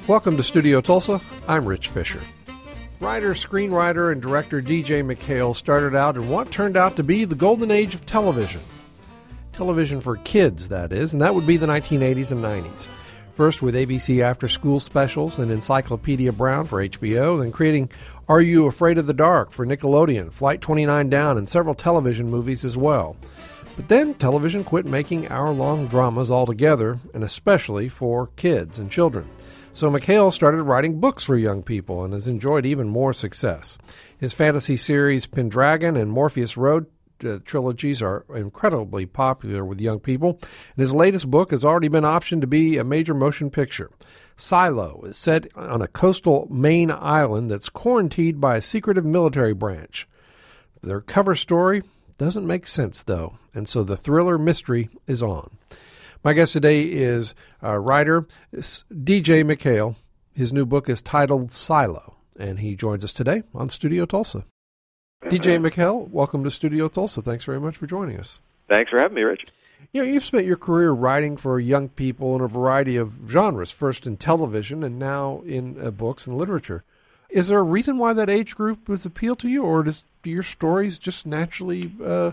Welcome to Studio Tulsa. I'm Rich Fisher. Writer, screenwriter, and director DJ MacHale started out in what turned out to be the golden age of television. Television for kids, that is, and that would be the 1980s and 90s. First with ABC after-school specials and Encyclopedia Brown for HBO, then creating Are You Afraid of the Dark for Nickelodeon, Flight 29 Down, and several television movies as well. But then television quit making hour-long dramas altogether, and especially for kids and children. So MacHale started writing books for young people and has enjoyed even more success. His fantasy series Pendragon and Morpheus Road trilogies are incredibly popular with young people, and his latest book has already been optioned to be a major motion picture. Silo is set on a coastal Maine island that's quarantined by a secretive military branch. Their cover story doesn't make sense, though, and so the thriller mystery is on. My guest today is writer DJ MacHale. His new book is titled Silo, and he joins us today on Studio Tulsa. DJ MacHale, welcome to Studio Tulsa. Thanks very much for joining us. Thanks for having me, Rich. You know, you've spent your career writing for young people in a variety of genres, first in television and now in books and literature. Is there a reason why that age group was appealed to you, or do your stories just naturally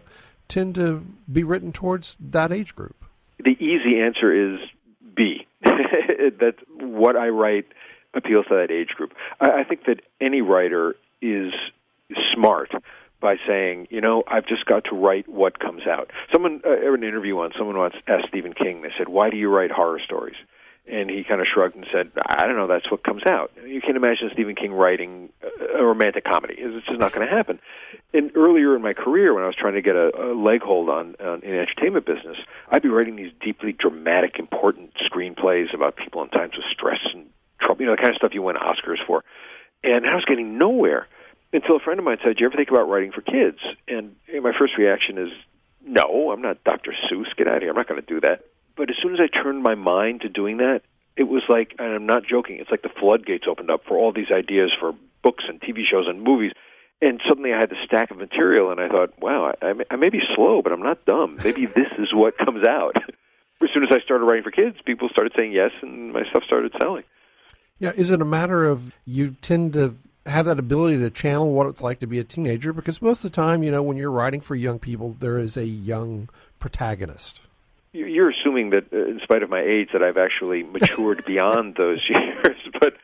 tend to be written towards that age group? The easy answer is B. That what I write appeals to that age group. I think that any writer is smart by saying, you know, I've just got to write what comes out. Someone, in an interview once, someone once asked Stephen King, they said, why do you write horror stories? And he kind of shrugged and said, I don't know, that's what comes out. You can't imagine Stephen King writing a romantic comedy. It's just not going to happen. And earlier in my career, when I was trying to get a leg hold in the entertainment business, I'd be writing these deeply dramatic, important screenplays about people in times of stress and trouble, you know, the kind of stuff you win Oscars for. And I was getting nowhere until a friend of mine said, do you ever think about writing for kids? And my first reaction is, no, I'm not Dr. Seuss. Get out of here. I'm not going to do that. But as soon as I turned my mind to doing that, it was like, and I'm not joking, it's like the floodgates opened up for all these ideas for books and TV shows and movies. And suddenly I had this stack of material, and I thought, wow, I may be slow, but I'm not dumb. Maybe this is what comes out. As soon as I started writing for kids, people started saying yes, and my stuff started selling. Yeah, is it a matter of you tend to have that ability to channel what it's like to be a teenager? Because most of the time, you know, when you're writing for young people, there is a young protagonist. You're assuming that, in spite of my age, that I've actually matured beyond those years.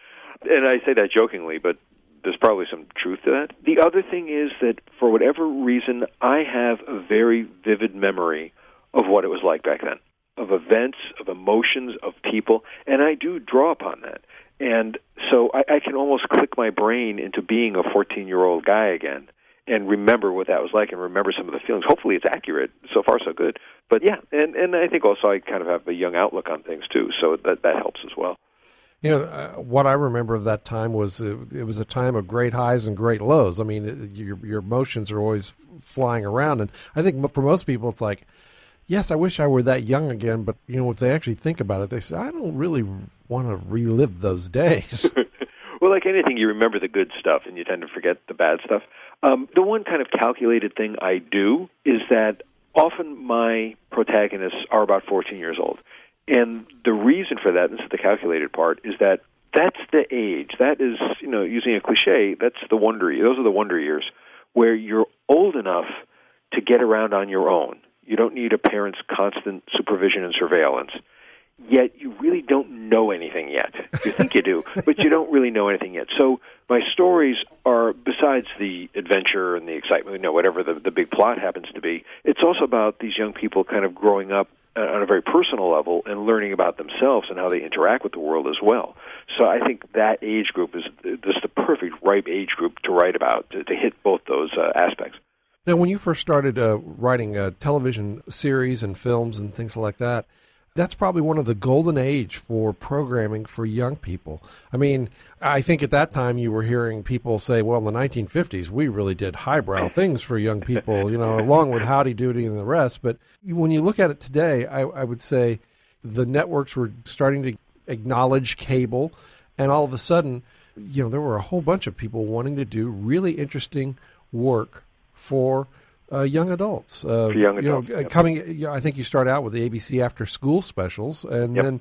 And I say that jokingly, but there's probably some truth to that. The other thing is that, for whatever reason, I have a very vivid memory of what it was like back then, of events, of emotions, of people, and I do draw upon that. And so I can almost click my brain into being a 14-year-old guy again and remember what that was like and remember some of the feelings. Hopefully it's accurate. So far, so good. But yeah, and I think also I kind of have a young outlook on things too, so that helps as well. You know, what I remember of that time was it was a time of great highs and great lows. I mean, your emotions are always flying around, and I think for most people it's like, yes, I wish I were that young again, but you know, if they actually think about it, they say, I don't really want to relive those days. Well, like anything, you remember the good stuff, and you tend to forget the bad stuff. The one kind of calculated thing I do is that often my protagonists are about 14 years old. And the reason for that, and this is the calculated part, is that that's the age. That is, you know, using a cliche, that's the wonder years. Those are the wonder years where you're old enough to get around on your own. You don't need a parent's constant supervision and surveillance. Yet you really don't know anything yet. You think you do, but you don't really know anything yet. So my stories are, besides the adventure and the excitement, you know, whatever the big plot happens to be, it's also about these young people kind of growing up on a very personal level and learning about themselves and how they interact with the world as well. So I think that age group is just the perfect, ripe age group to write about, to hit both those aspects. Now, when you first started writing television series and films and things like that, that's probably one of the golden age for programming for young people. I mean, I think at that time you were hearing people say, well, in the 1950s, we really did highbrow things for young people, you know, along with Howdy Doody and the rest. But when you look at it today, I would say the networks were starting to acknowledge cable, and all of a sudden, you know, there were a whole bunch of people wanting to do really interesting work for young adults. For young adults. Coming, I think you start out with the ABC after school specials, and then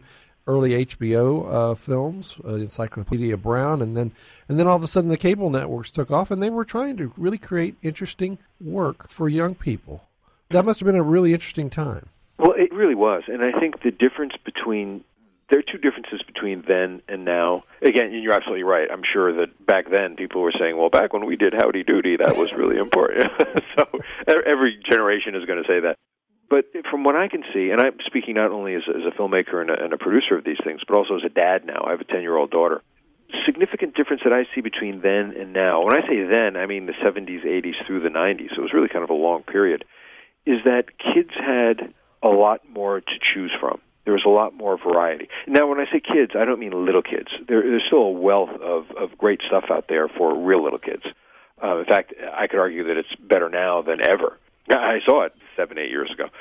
early HBO films, Encyclopedia Brown, and then all of a sudden the cable networks took off, and they were trying to really create interesting work for young people. That must have been a really interesting time. Well, it really was, and I think the difference there are two differences between then and now. Again, you're absolutely right. I'm sure that back then people were saying, well, back when we did Howdy Doody, that was really important. So every generation is going to say that. But from what I can see, and I'm speaking not only as a filmmaker and a producer of these things, but also as a dad now. I have a 10-year-old daughter. Significant difference that I see between then and now, when I say then, I mean the 70s, 80s through the 90s, so it was really kind of a long period, is that kids had a lot more to choose from. There was a lot more variety. Now, when I say kids, I don't mean little kids. There's still a wealth of great stuff out there for real little kids. In fact, I could argue that it's better now than ever. I saw it 7-8 years ago.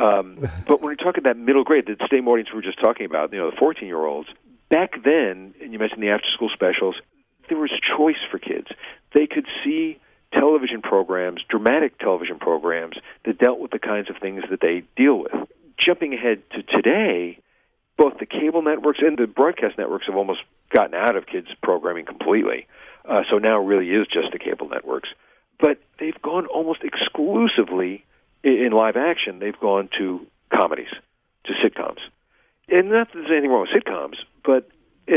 But when you're talking that middle grade, the same audience we were just talking about, the 14-year-olds, back then, and you mentioned the after-school specials, there was choice for kids. They could see television programs, dramatic television programs, that dealt with the kinds of things that they deal with. Jumping ahead to today, both the cable networks and the broadcast networks have almost gotten out of kids' programming completely. So now it really is just the cable networks. But they've gone almost exclusively in live action. They've gone to comedies, to sitcoms. And not that there's anything wrong with sitcoms, but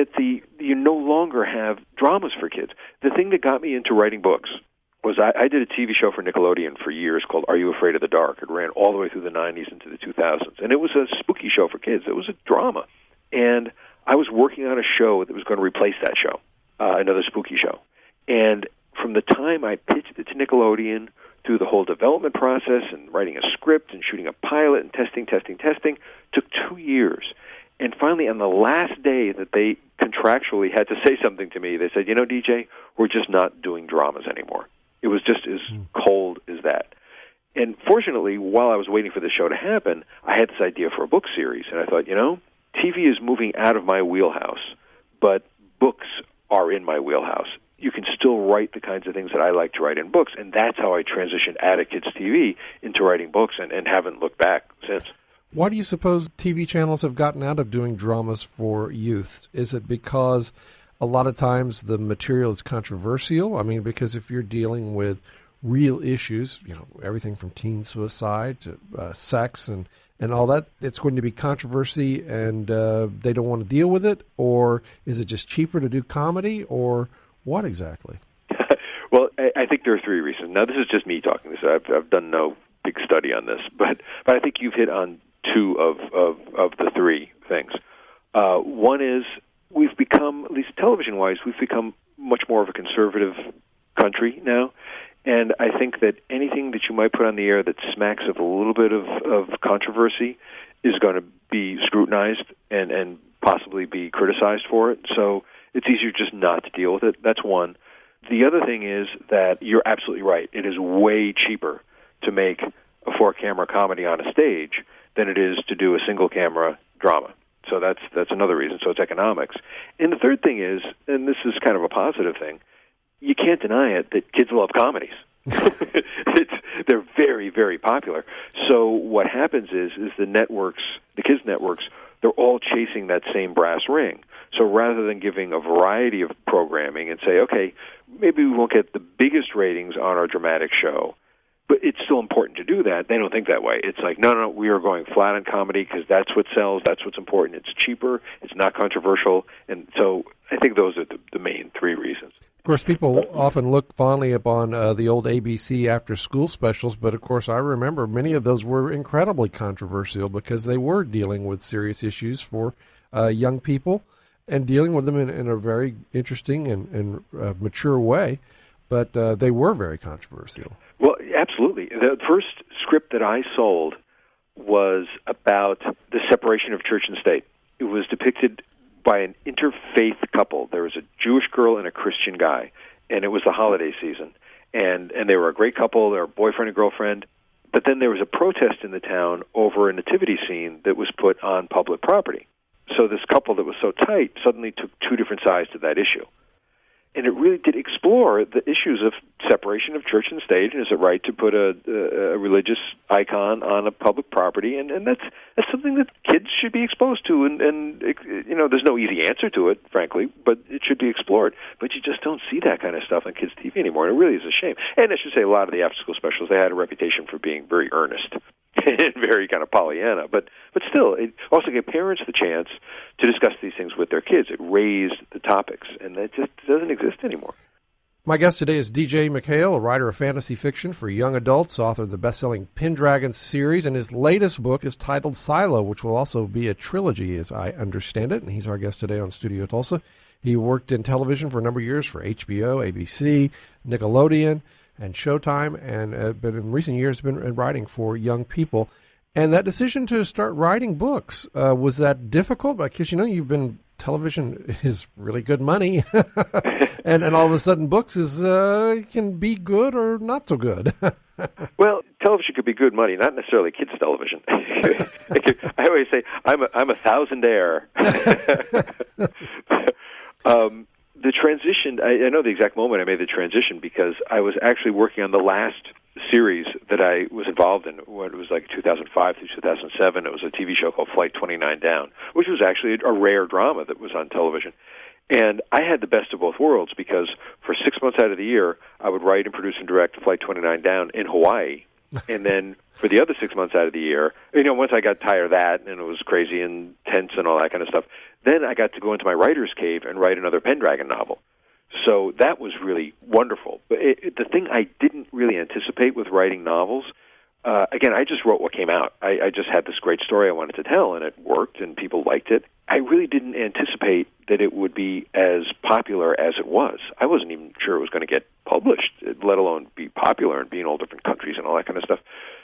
you no longer have dramas for kids. The thing that got me into writing books was I did a TV show for Nickelodeon for years called Are You Afraid of the Dark? It ran all the way through the 90s into the 2000s. And it was a spooky show for kids. It was a drama. And I was working on a show that was going to replace that show, another spooky show. And from the time I pitched it to Nickelodeon, through the whole development process and writing a script and shooting a pilot and testing, took 2 years. And finally, on the last day that they contractually had to say something to me, they said, DJ, we're just not doing dramas anymore. It was just as cold as that. And fortunately, while I was waiting for this show to happen, I had this idea for a book series. And I thought, TV is moving out of my wheelhouse, but books are in my wheelhouse. You can still write the kinds of things that I like to write in books. And that's how I transitioned out of kids' TV into writing books and haven't looked back since. Why do you suppose TV channels have gotten out of doing dramas for youth? Is it because a lot of times the material is controversial? I mean, because if you're dealing with real issues, everything from teen suicide to sex and all that, it's going to be controversy and they don't want to deal with it? Or is it just cheaper to do comedy? Or what exactly? Well, I think there are three reasons. Now, this is just me talking this. I've done no big study on this, but I think you've hit on two of the three things. One is we've become, at least television-wise, we've become much more of a conservative country now, and I think that anything that you might put on the air that smacks of a little bit of controversy is going to be scrutinized and possibly be criticized for it. So it's easier just not to deal with it. That's one. The other thing is that you're absolutely right. It is way cheaper to make a 4-camera comedy on a stage than it is to do a single-camera drama. So that's another reason. So it's economics. And the third thing is, and this is kind of a positive thing, you can't deny it that kids love comedies. They're very, very popular. So what happens is the networks, the kids' networks, they're all chasing that same brass ring. So rather than giving a variety of programming and say, okay, maybe we won't get the biggest ratings on our dramatic show, but it's still important to do that. They don't think that way. It's like, no, we are going flat on comedy because that's what sells, that's what's important. It's cheaper, it's not controversial. And so I think those are the main three reasons. Of course, people often look fondly upon the old ABC after-school specials, but of course I remember many of those were incredibly controversial because they were dealing with serious issues for young people and dealing with them in a very interesting and mature way, but they were very controversial. Well, absolutely. The first script that I sold was about the separation of church and state. It was depicted by an interfaith couple. There was a Jewish girl and a Christian guy, and it was the holiday season. And they were a great couple. They were boyfriend and girlfriend. But then there was a protest in the town over a nativity scene that was put on public property. So this couple that was so tight suddenly took two different sides to that issue. And it really did explore the issues of separation of church and state, and is it right to put a religious icon on a public property? And that's something that kids should be exposed to. And there's no easy answer to it, frankly, but it should be explored. But you just don't see that kind of stuff on kids' TV anymore, and it really is a shame. And I should say, a lot of the after-school specials, they had a reputation for being very earnest and very kind of Pollyanna. But still, it also gave parents the chance to discuss these things with their kids. It raised the topics, and that just doesn't exist anymore. My guest today is DJ MacHale, a writer of fantasy fiction for young adults, author of the best-selling Pendragon series, and his latest book is titled Silo, which will also be a trilogy, as I understand it, and he's our guest today on Studio Tulsa. He worked in television for a number of years for HBO, ABC, Nickelodeon, and Showtime, and but in recent years been writing for young people. And that decision to start writing books, was that difficult? Because, television is really good money, and all of a sudden books can be good or not so good. Well, television could be good money, not necessarily kids' television. I always say I'm a thousandaire. The transition, I know the exact moment I made the transition because I was actually working on the last series that I was involved in. It was like 2005 through 2007. It was a TV show called Flight 29 Down, which was actually a rare drama that was on television. And I had the best of both worlds because for 6 months out of the year, I would write and produce and direct Flight 29 Down in Hawaii. And then for the other 6 months out of the year, once I got tired of that and it was crazy and tense and all that kind of stuff, then I got to go into my writer's cave and write another Pendragon novel. So that was really wonderful. But the thing I didn't really anticipate with writing novels, again, I just wrote what came out. I just had this great story I wanted to tell, and it worked, and people liked it. I really didn't anticipate that it would be as popular as it was. I wasn't even sure it was going to get published, let alone be popular and be in all different countries and all that kind of stuff.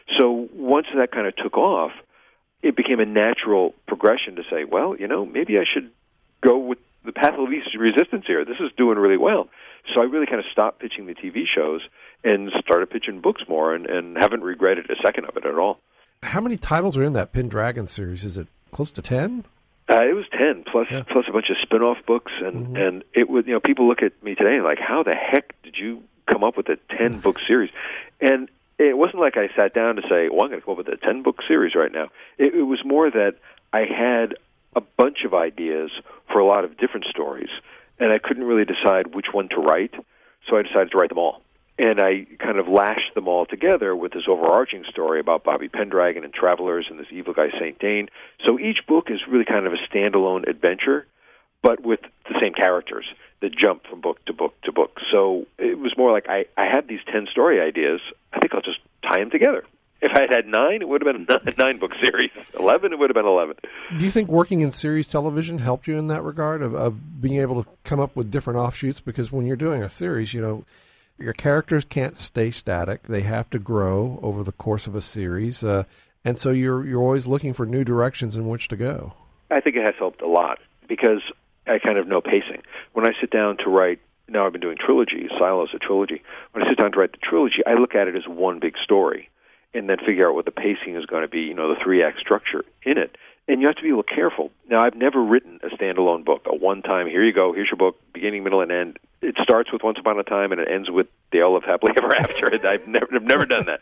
So once that kind of took off, it became a natural progression to say, well, maybe I should go with the path of least resistance here. This is doing really well. So I really kind of stopped pitching the TV shows and started pitching books more and haven't regretted a second of it at all. How many titles are in that Pendragon series? Is it close to 10? It was 10, plus a bunch of spin-off books, and it would, people look at me today like, how the heck did you come up with a 10-book series? And it wasn't like I sat down to say, well, I'm going to come up with a 10-book series right now. It was more that I had a bunch of ideas for a lot of different stories, and I couldn't really decide which one to write, so I decided to write them all. And I kind of lashed them all together with this overarching story about Bobby Pendragon and Travelers and this evil guy, Saint Dane. So each book is really kind of a standalone adventure, but with the same characters that jump from book to book to book. So it was more like I had these 10 story ideas. I think I'll just tie them together. If I had had 9, it would have been a 9-book series. 11, it would have been 11. Do you think working in series television helped you in that regard of being able to come up with different offshoots? Because when you're doing a series, your characters can't stay static. They have to grow over the course of a series. And so you're always looking for new directions in which to go. I think it has helped a lot because I kind of know pacing. When I sit down to write, now I've been doing trilogies, Silo's a trilogy. When I sit down to write the trilogy, I look at it as one big story and then figure out what the pacing is going to be, the 3-act structure in it. And you have to be a little careful. Now, I've never written a standalone book, a one-time, here you go, here's your book, beginning, middle, and end. It starts with Once Upon a Time, and it ends with They All Live Happily Ever After. I've never done that.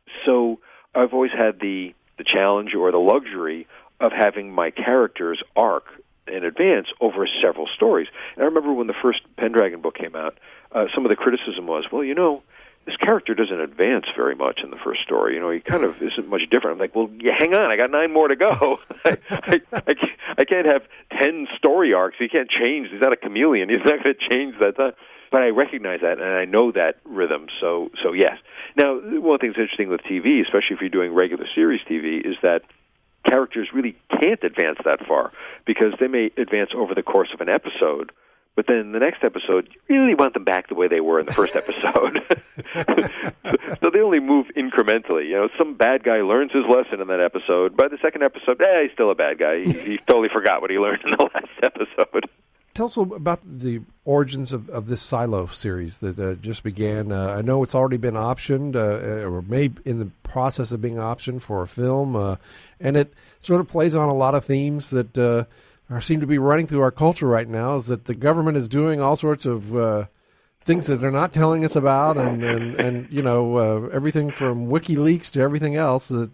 So I've always had the challenge or the luxury of having my characters arc in advance over several stories. And I remember when the first Pendragon book came out, some of the criticism was, well, this character doesn't advance very much in the first story. He kind of isn't much different. I'm like, well, hang on, I got 9 more to go. I can't have 10 story arcs. He can't change. He's not a chameleon. He's not going to change that time. But I recognize that, and I know that rhythm, so yes. Now, one of the things interesting with TV, especially if you're doing regular series TV, is that characters really can't advance that far because they may advance over the course of an episode, but then in the next episode, you really want them back the way they were in the first episode. So they only move incrementally. Some bad guy learns his lesson in that episode. By the second episode, he's still a bad guy. He totally forgot what he learned in the last episode. Tell us about the origins of this Silo series that just began. I know it's already been optioned, or maybe in the process of being optioned for a film, and it sort of plays on a lot of themes that seem to be running through our culture right now is that the government is doing all sorts of things that they're not telling us about, and everything from WikiLeaks to everything else that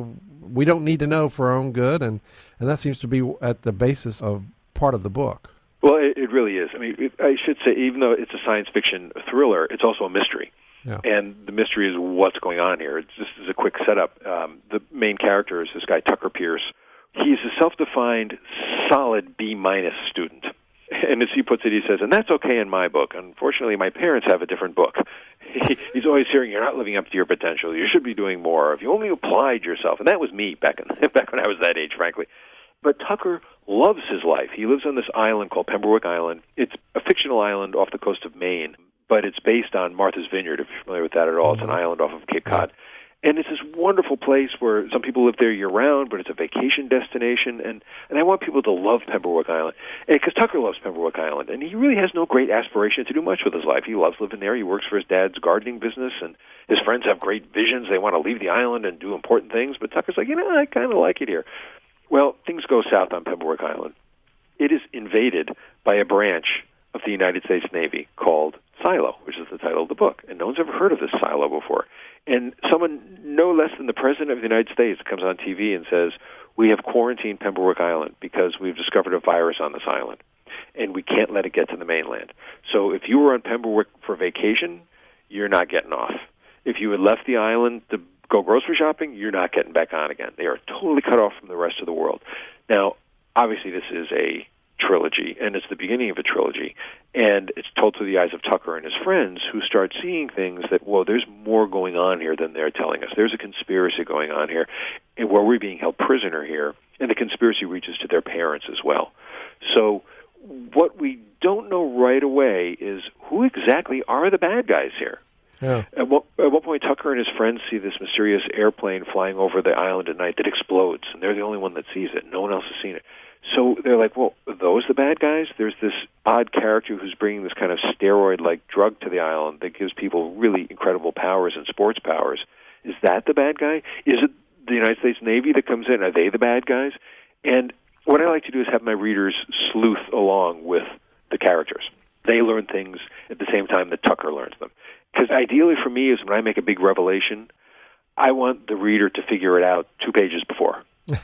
we don't need to know for our own good, and that seems to be at the basis of part of the book. Well, it really is. I mean, I should say, even though it's a science fiction thriller, it's also a mystery. Yeah. And the mystery is what's going on here. It's just as a quick setup. The main character is this guy, Tucker Pierce. He's a self-defined, solid B-minus student. And as he puts it, he says, and that's okay in my book. Unfortunately, my parents have a different book. He's always hearing, you're not living up to your potential. You should be doing more. If you only applied yourself. And that was me back when I was that age, frankly. But Tucker loves his life. He lives on this island called Pemberwick Island. It's a fictional island off the coast of Maine, but it's based on Martha's Vineyard, if you're familiar with that at all. It's an island off of Cape Cod. And it's this wonderful place where some people live there year-round, but it's a vacation destination. And I want people to love Pemberwick Island. Because Tucker loves Pemberwick Island, and he really has no great aspiration to do much with his life. He loves living there. He works for his dad's gardening business, and his friends have great visions. They want to leave the island and do important things. But Tucker's like, I kind of like it here. Well, things go south on Pemberwick Island. It is invaded by a branch of the United States Navy called Silo, which is the title of the book. And no one's ever heard of this Silo before. And someone no less than the President of the United States comes on TV and says, we have quarantined Pemberwick Island because we've discovered a virus on this island, and we can't let it get to the mainland. So if you were on Pemberwick for vacation, you're not getting off. If you had left the island to go grocery shopping, you're not getting back on again. They are totally cut off from the rest of the world. Now, obviously this is a trilogy, and it's the beginning of a trilogy, and it's told through the eyes of Tucker and his friends, who start seeing things that, well, there's more going on here than they're telling us. There's a conspiracy going on here, and where we're being held prisoner here, and the conspiracy reaches to their parents as well. So what we don't know right away is who exactly are the bad guys here. Yeah. At one point, Tucker and his friends see this mysterious airplane flying over the island at night that explodes, and they're the only one that sees it. No one else has seen it. So they're like, well, are those the bad guys? There's this odd character who's bringing this kind of steroid-like drug to the island that gives people really incredible powers and sports powers. Is that the bad guy? Is it the United States Navy that comes in? Are they the bad guys? And what I like to do is have my readers sleuth along with the characters. They learn things at the same time that Tucker learns them. Because ideally for me is when I make a big revelation, I want the reader to figure it out 2 pages before.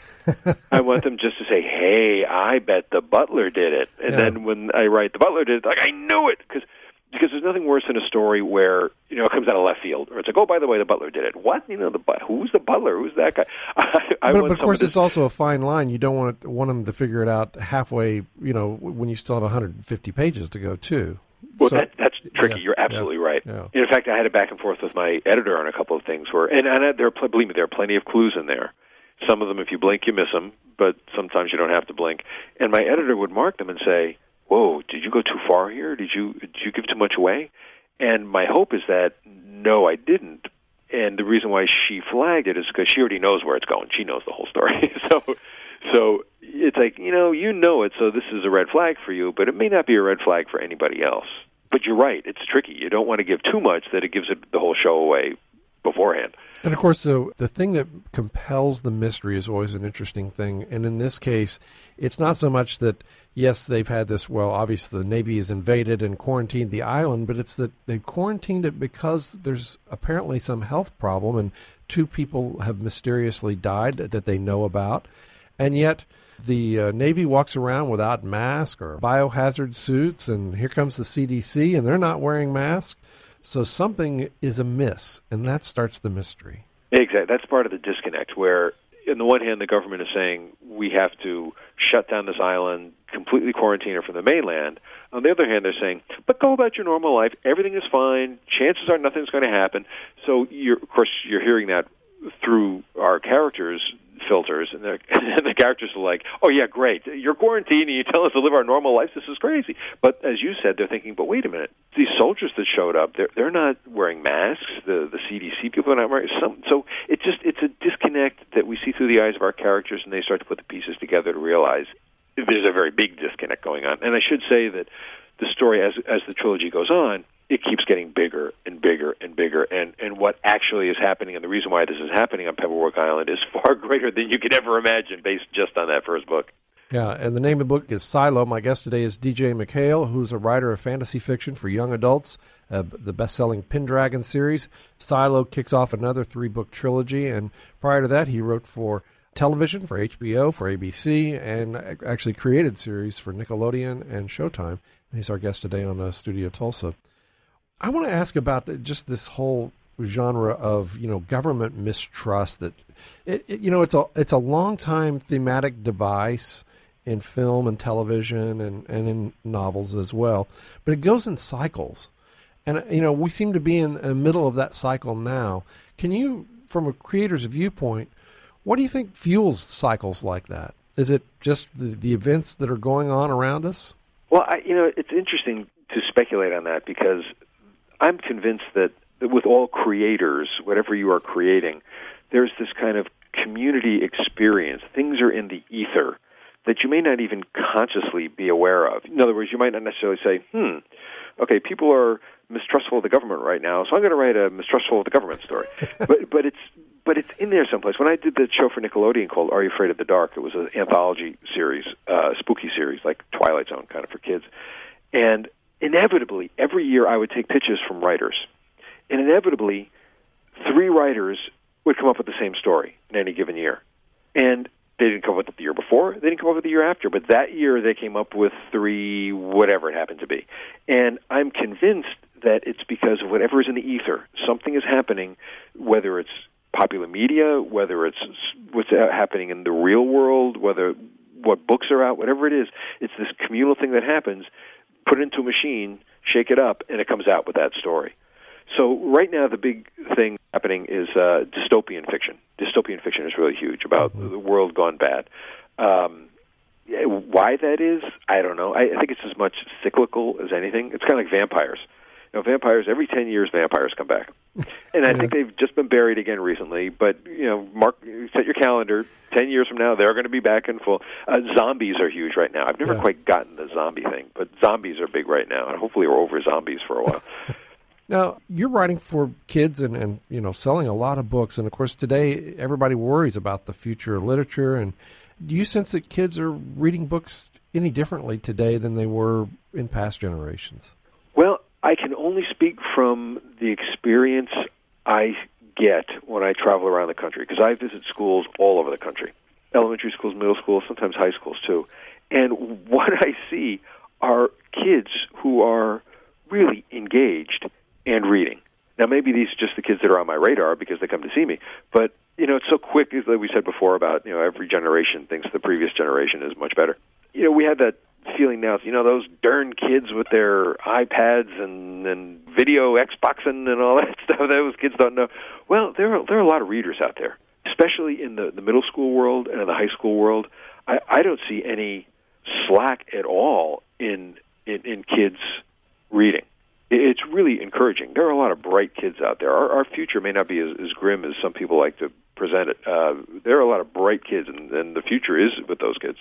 I want them just to say, hey, I bet the butler did it. And then when I write the butler did it, like, I knew it. Because there's nothing worse than a story where, it comes out of left field. Or it's like, oh, by the way, the butler did it. What? Who's the butler? Who's that guy? But of course, it's also a fine line. You don't want them to figure it out halfway, when you still have 150 pages to go, too. Well, that's tricky. You're absolutely right. Yeah. In fact, I had a back and forth with my editor on a couple of things where, believe me, there are plenty of clues in there. Some of them, if you blink, you miss them, but sometimes you don't have to blink. And my editor would mark them and say, whoa, did you go too far here? Did you give too much away? And my hope is that, no, I didn't. And the reason why she flagged it is because she already knows where it's going. She knows the whole story. So it's like, you know it, so this is a red flag for you, but it may not be a red flag for anybody else. But you're right, it's tricky. You don't want to give too much that it gives the whole show away beforehand. And of course, the thing that compels the mystery is always an interesting thing. And in this case, it's not so much that, yes, they've had this, well, obviously the Navy has invaded and quarantined the island, but it's that they've quarantined it because there's apparently some health problem and 2 people have mysteriously died that they know about. And yet the Navy walks around without masks or biohazard suits, and here comes the CDC, and they're not wearing masks. So something is amiss, and that starts the mystery. Exactly. That's part of the disconnect, where on the one hand, the government is saying we have to shut down this island, completely quarantine it from the mainland. On the other hand, they're saying, but go about your normal life. Everything is fine. Chances are nothing's going to happen. So, of course, you're hearing that through our characters' filters, and the characters are like, oh, yeah, great. You're quarantined, and you tell us to live our normal lives. This is crazy. But as you said, they're thinking, but wait a minute. These soldiers that showed up, they're not wearing masks. The CDC people are not wearing some. So it's a disconnect that we see through the eyes of our characters, and they start to put the pieces together to realize there's a very big disconnect going on. And I should say that the story, as the trilogy goes on, it keeps getting bigger and bigger and bigger, and what actually is happening and the reason why this is happening on Pemberwick Island is far greater than you could ever imagine based just on that first book. Yeah, and the name of the book is Silo. My guest today is DJ MacHale, who's a writer of fantasy fiction for young adults, the best-selling Pendragon series. Silo kicks off another 3-book trilogy, and prior to that, he wrote for television, for HBO, for ABC, and actually created series for Nickelodeon and Showtime. And he's our guest today on Studio Tulsa. I want to ask about just this whole genre of government mistrust. That it's a long time thematic device in film and television and in novels as well, but it goes in cycles, and we seem to be in the middle of that cycle now. Can you, from a creator's viewpoint, what do you think fuels cycles like that? Is it just the events that are going on around us? Well, it's interesting to speculate on that, because I'm convinced that with all creators, whatever you are creating, there's this kind of community experience. Things are in the ether that you may not even consciously be aware of. In other words, you might not necessarily say, okay, people are mistrustful of the government right now, so I'm going to write a mistrustful of the government story. but it's in there someplace. When I did the show for Nickelodeon called Are You Afraid of the Dark, it was an anthology series, spooky series, like Twilight Zone kind of for kids. And inevitably, every year I would take pitches from writers. And inevitably, 3 writers would come up with the same story in any given year. And they didn't come up with it the year before, they didn't come up with it the year after, but that year they came up with 3, whatever it happened to be. And I'm convinced that it's because of whatever is in the ether. Something is happening, whether it's popular media, whether it's what's happening in the real world, what books are out, whatever it is, it's this communal thing that happens. Put it into a machine, shake it up, and it comes out with that story. So right now the big thing happening is dystopian fiction. Dystopian fiction is really huge, about the world gone bad. Why that is, I don't know. I think it's as much cyclical as anything. It's kind of like vampires. Vampires, every 10 years, vampires come back. And I think they've just been buried again recently. But, set your calendar. 10 years from now, they're going to be back in full. Zombies are huge right now. I've never quite gotten the zombie thing, but zombies are big right now. And hopefully we're over zombies for a while. Now, you're writing for kids and selling a lot of books. And, of course, today everybody worries about the future of literature. And do you sense that kids are reading books any differently today than they were in past generations? Well, I can only speak from the experience I get when I travel around the country, because I visit schools all over the country, elementary schools, middle schools, sometimes high schools too. And what I see are kids who are really engaged and reading. Now, maybe these are just the kids that are on my radar because they come to see me, but it's so quick, as we said before, about every generation thinks the previous generation is much better. We had that feeling now, those darn kids with their iPads and video Xboxing and all that stuff, those kids don't know. Well, there are a lot of readers out there, especially in the middle school world and in the high school world. I don't see any slack at all in kids reading. It's really encouraging. There are a lot of bright kids out there. Our future may not be as grim as some people like to present it. There are a lot of bright kids, and the future is with those kids.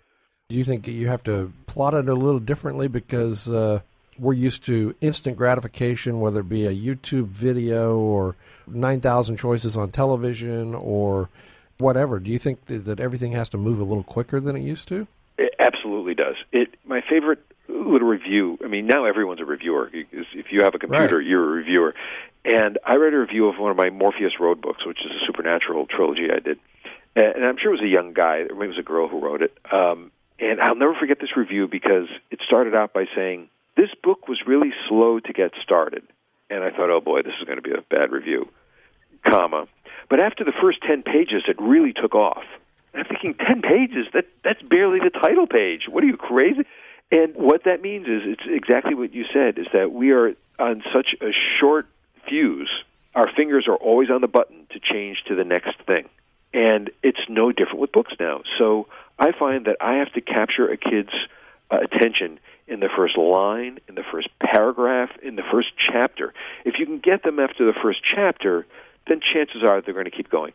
Do you think you have to plot it a little differently because we're used to instant gratification, whether it be a YouTube video or 9,000 choices on television or whatever? Do you think that everything has to move a little quicker than it used to? It absolutely does. My favorite little review, now everyone's a reviewer. If you have a computer, right, you're a reviewer. And I read a review of one of my Morpheus Road books, which is a supernatural trilogy I did. And I'm sure it was a young guy, or maybe it was a girl who wrote it. And I'll never forget this review because it started out by saying, this book was really slow to get started. And I thought, oh boy, this is going to be a bad review, comma. But after the first 10 pages, it really took off. And I'm thinking, 10 pages? That's barely the title page. What are you, crazy? And what that means is, it's exactly what you said, is that we are on such a short fuse. Our fingers are always on the button to change to the next thing. And it's no different with books now. So I find that I have to capture a kid's attention in the first line, in the first paragraph, in the first chapter. If you can get them after the first chapter, then chances are they're going to keep going.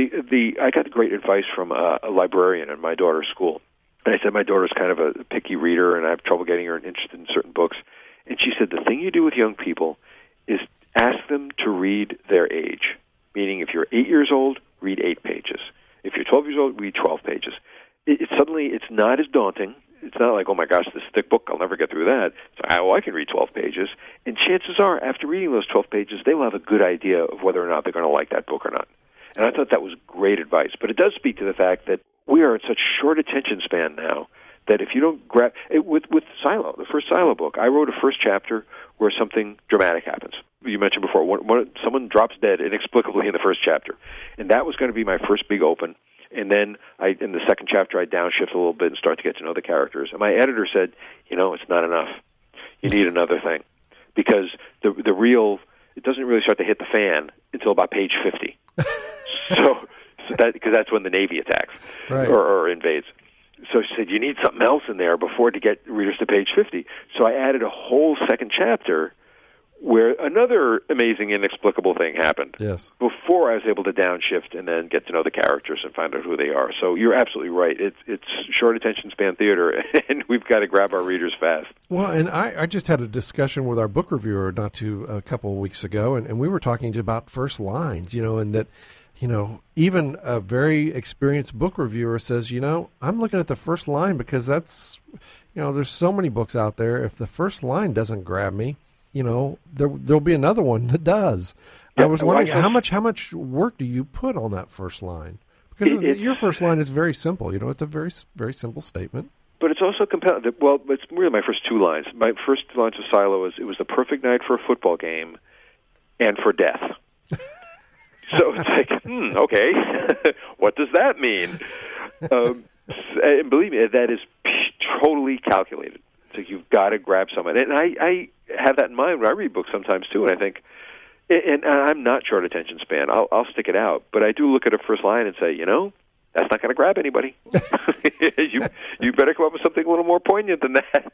I got great advice from a librarian at my daughter's school. And I said, my daughter's kind of a picky reader, and I have trouble getting her interested in certain books. And she said, the thing you do with young people is ask them to read their age. Meaning, if you're 8 years old, read 8 pages. If you're 12 years old, read 12 pages. suddenly it's not as daunting. It's not like, oh my gosh, this thick book, I'll never get through that. It's like, I can read 12 pages. And chances are, after reading those 12 pages, they will have a good idea of whether or not they're going to like that book or not. And I thought that was great advice. But it does speak to the fact that we are in such short attention span now that if you don't grab it, with Silo, the first Silo book, I wrote a first chapter where something dramatic happens. You mentioned before, someone drops dead inexplicably in the first chapter. And that was going to be my first big open. And then in the second chapter, I downshift a little bit and start to get to know the characters. And my editor said, it's not enough. You need another thing. Because it doesn't really start to hit the fan until about page 50. Because that's when the Navy attacks or invades. So she said, you need something else in there before to get readers to page 50. So I added a whole second chapter where another amazing, inexplicable thing happened. Yes. Before I was able to downshift and then get to know the characters and find out who they are. So you're absolutely right. It's short attention span theater, and we've got to grab our readers fast. Well, and I just had a discussion with our book reviewer a couple of weeks ago, and we were talking about first lines, and that, even a very experienced book reviewer says, I'm looking at the first line because that's, there's so many books out there. If the first line doesn't grab me, there'll be another one that does. Yeah, I was wondering how much work do you put on that first line? Because your first line is very simple. It's a very, very simple statement. But it's also compelling. Well, it's really my first two lines. My first lines of Silo is, it was the perfect night for a football game and for death. So it's like, okay, what does that mean? And believe me, that is totally calculated. So you've got to grab someone. And I have that in mind when I read books sometimes, too, and I think, and I'm not short attention span. I'll stick it out. But I do look at a first line and say, that's not going to grab anybody. You better come up with something a little more poignant than that.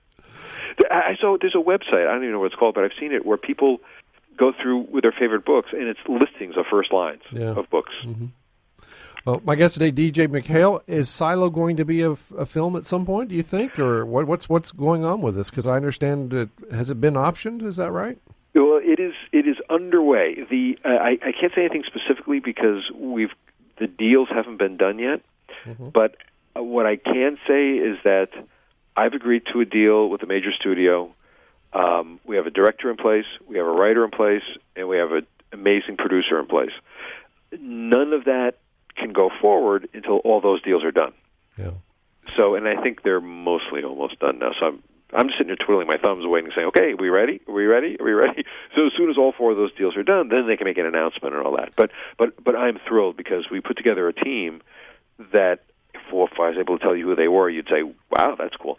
So there's a website, I don't even know what it's called, but I've seen it, where people go through with their favorite books, and it's listings of first lines of books. Mm-hmm. Well, my guest today, DJ MacHale. Is Silo going to be a film at some point, do you think? Or what's going on with this? Because I understand has it been optioned? Is that right? Well, it is underway. I can't say anything specifically because the deals haven't been done yet. Mm-hmm. But what I can say is that I've agreed to a deal with a major studio. We have a director in place, we have a writer in place, and we have an amazing producer in place. None of that can go forward until all those deals are done. Yeah. So, and I think they're mostly almost done now. So I'm just sitting here twiddling my thumbs, waiting, saying, "Okay, are we ready? Are we ready? Are we ready?" So as soon as all four of those deals are done, then they can make an announcement and all that. But I'm thrilled because we put together a team that, if I was able to tell you who they were, you'd say, "Wow, that's cool."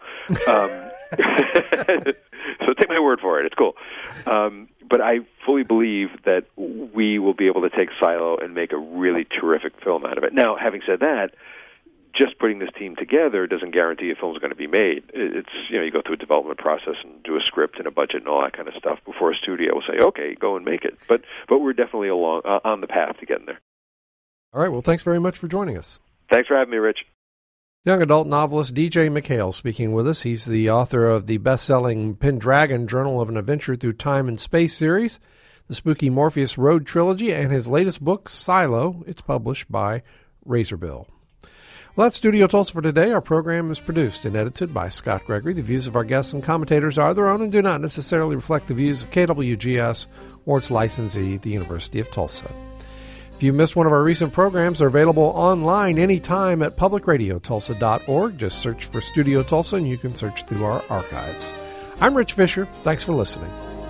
So take my word for it; it's cool. But I fully believe that we will be able to take Silo and make a really terrific film out of it. Now, having said that, just putting this team together doesn't guarantee a film's going to be made. It's, you go through a development process and do a script and a budget and all that kind of stuff before a studio will say, okay, go and make it. But we're definitely on the path to getting there. All right. Well, thanks very much for joining us. Thanks for having me, Rich. Young adult novelist DJ MacHale speaking with us. He's the author of the best-selling Pendragon Journal of an Adventure Through Time and Space series, the Spooky Morpheus Road trilogy, and his latest book, Silo. It's published by Razorbill. Well, that's Studio Tulsa for today. Our program is produced and edited by Scott Gregory. The views of our guests and commentators are their own and do not necessarily reflect the views of KWGS or its licensee, the University of Tulsa. If you missed one of our recent programs, they're available online anytime at publicradiotulsa.org. Just search for Studio Tulsa and you can search through our archives. I'm Rich Fisher. Thanks for listening.